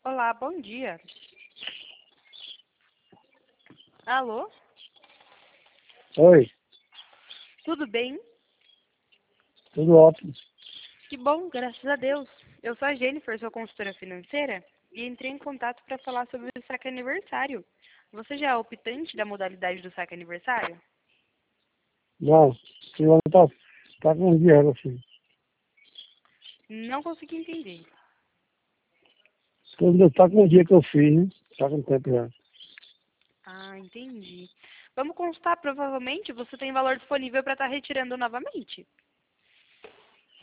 Olá, bom dia. Alô? Oi, Tudo bem? tudo ótimo. Que bom, graças a Deus. Eu sou a Jennifer, sou consultora financeira e entrei em contato para falar sobre o saque aniversário. Você já é optante da modalidade do saque aniversário? Não, fulano tá com dinheiro assim. Não consegui entender. Todo tá com o dia que eu fiz, né? Tá com tempo já. Ah, entendi. Vamos constar, provavelmente você tem valor disponível para estar retirando novamente.